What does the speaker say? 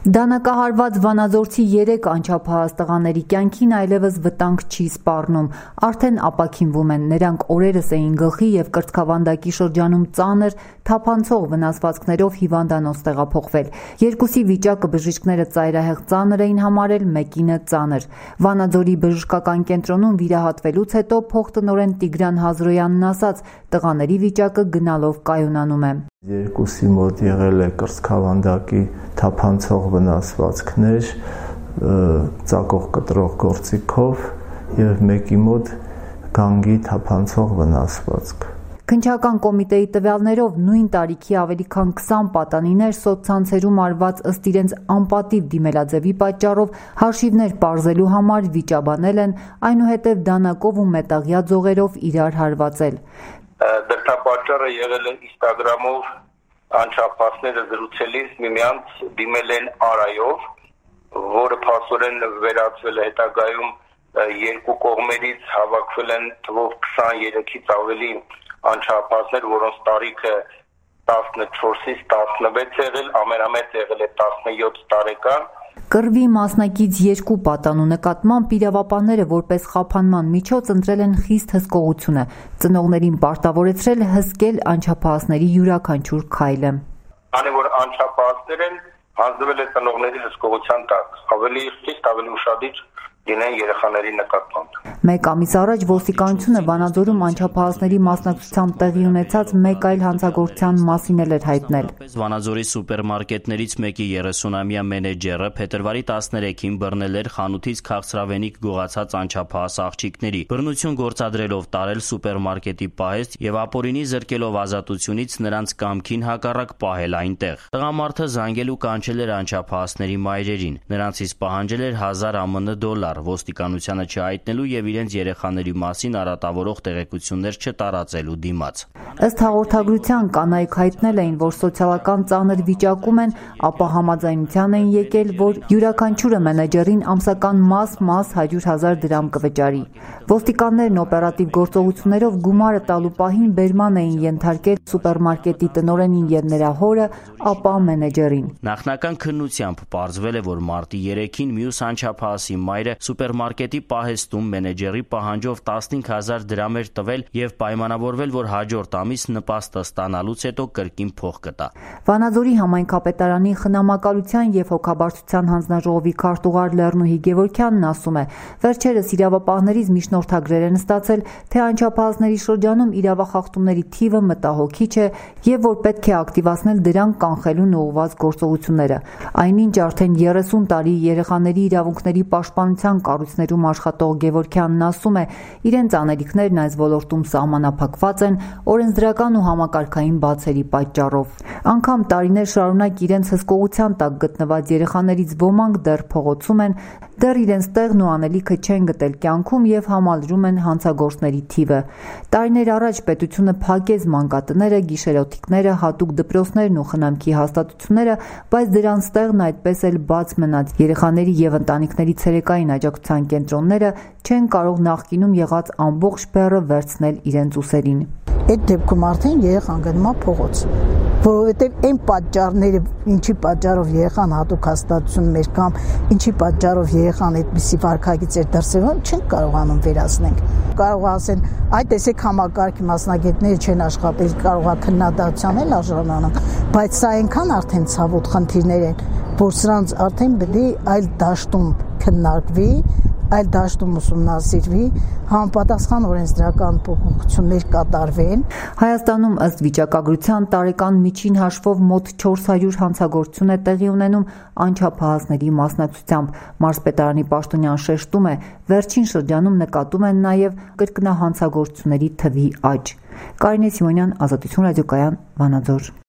Դանակահարված վանաձորցի 3 անչափահաս տղաների կյանքին այլևս վտանգ չի սպառնում, արդեն ապաքինվում են, նրանք օրերս էին գլխի և կրծքավանդակի շրջանում ծանր, թափանցող վնասվածքներով հիվանդանոց տեղափոխվել։ Երկուսի վիճակը բժիշկները ծայրահեղ ծանր էին համարել, մեկինը ծանր։ Վանաձորի բժշկական կենտրոնում վիրահատվելուց հետո փոխտնօրեն Տիգրան Հազրոյանն ասաց, տղաների վիճակը գնալով կայունանում է։ Երկուսի մոտ եղել է կրծքավանդակի թափանցող վնասվածքներ, ծակող կտրող գործիքով և մեկի մոտ գանգի թափանցող վնասվածք։ Քննչական կոմիտեի տվյալներով նույն տարիքի ավելի քան 20 պատանիներ սոցցանցերում արված ըստ իրենց անպատիվ դիմելաձևի պատճառով հաշիվներ պարզելու համար վիճաբանել են, այնուհետև դանակով ու մետաղյա ձողերով իրար հարվածել։ Դրդապատճառը եղել է Instagram-ով անչափահասները զրուցելիս միմյանց դիմել են արայով, որը փաստորեն վերածվել է հետագայում երկու կողմերից հավաքվել են թվով 23-ից ավելի անչափահասներ, որոնց տարիքը 14-ից 16 է եղել, ամենամեծ եղել է 17 տարեկան։ Կռվի մասնակից 2 պատանու նկատմամբ իրավապահները որպես խափանման միջոց ընտրել են խիստ հսկողությունը, ծնողներին պարտավորեցրել հսկել անչափահասների յուրաքանչյուր քայլը։ Քանի որ անչափահասներ են, հանձնվել է ծնողների հսկողության տակ, ավելի խիստ, ավելի ուշադիր լինեն երեխաների նկատմամբ։ Մեկ ամիս առաջ ոստիկանությունը Վանաձորում անչափահասների մասնակցությամբ տեղի ունեցած մեկ այլ հանցագործության մասին էր հայտնել։ Վանաձորի սուպերմարկետներից մեկի 30-ամյա մենեջերը փետրվարի 13-ին բռնել էր խանութից քաղցրավենիք գողացած անչափահաս աղջիկների, բռնություն գործադրելով տարել սուպերմարկետի պահեստ և ապօրինի զրկելով ազատությունից նրանց կամքին հակառակ պահել այնտեղ։ Տղամարդը զանգել ու կանչել էր անչափահասների մայրերին, նրանցից պահանջել էր 1000 ԱՄՆ դոլար, ոստիկանությանը չհայտնելու և իրենց երեխաների մասին արատավորող տեղեկություններ չտարածելու դիմաց։ Ըստ հաղորդագրության կանայք հայտնել էին, որ սոցիալական ծանր վիճակում են, ապա համաձայնության էին եկել, որ յուրաքանչյուրը մենեջերին ամսական մաս 100,000 դրամ կվճարի։ Ոստիկաններն օպերատիվ գործողություններով գումարը տալու պահին բերման էին ենթարկել սուպերմարկետի տնօրենին և նրա հորը, ապա մենեջերին։ Նախնական քննությամբ պարզվել է, որ մարտի 3-ին մյուս անչափահասի մայրը սուպերմարկետի պահեստում մենեջերի պահանջով 15,000 դրամ էր տվել և պայմանավորվել, որ հաջորդ ամիս նպաստը ստանալուց հետո կրկին փող կտա։ Վանաձորի համայնքապետարանի խնամակալության և հոգաբարձության հանձնաժողովի քարտուղար Լեռնուհի Գևորգյանն ասում է, վերջերս իրավապահներից միջնորդագրեր են ստացել, թե անչափահասների շրջանում իրավախախտումների թիվը մտահոգիչ է և որ պետք է ակտիվացնել դրանք կանխելուն ուղղված գործողությունները։ Այնինչ արդեն 30 տարի երեխաների իրավունքների պաշտպանության կառույցներում աշխատող Գևորգյանն ասում է, իրենց անելիքներն այս ոլորտում սահմանափակված են օրենսդրական ու համակարգային բացերի պատճառով։ Անգամ տարիներ շարունակ իրենց հսկողության տակ գտնված երեխաներից ոմանք դեռ փողոցում են, դեռ իրենց տեղն ու անելիքը չեն գտել կյանքում և համալրում են հանցագործների թիվը։ Տարիներ առաջ պետությունը փակեց մանկատները, գիշերօթիկները, հատուկ դպրոցներն ու խնամքի հաստատությունները, բայց դրանց տեղն այդպես էլ բաց մնաց։ Երեխաների և ընտանիքների ցերեկային աջակցության կենտրոնները չեն կարող նախկինում եղած ամբողջ բեռը վերցնել իրենց ուսերին։ Այդ դեպքում արդեն երեխան գնում է փողոց, որովհետև այն պատճառները, ինչի պատճառով երեխան հատուկ հաստատություն մեր կամ ինչի պատճառով երեխան այդպիսի վարքագիծ էր դրսևորում, չենք կարողանում վերացնենք։ Կարող ասեն, այ տեսեք համակարգի մասնագետները չեն աշխատել, կարող է քննադատության էլ արժանանան, բայց սա այնքան արդեն ցավոտ խնդիրներ են, որ սրանց արդեն պետք է այլ դաշտում քննարկվի, այլ դաշտում ուսումնասիրվի, համապատասխան օրենսդրական փոփոխություններ կատարվեն։ Հայաստանում ըստ վիճակագրության տարեկան միջին հաշվով մոտ 400 հանցագործություն է տեղի ունենում անչափահասների մասնակցությամբ։ Մարզպետարանի պաշտոնյան շեշտում է, վերջին շրջանում նկատում են նաև կրկնահանցագործությունների թվի աճ։ Կարինե Սիմոնյան, Ազատություն ռադիոկայան, Վանաձոր։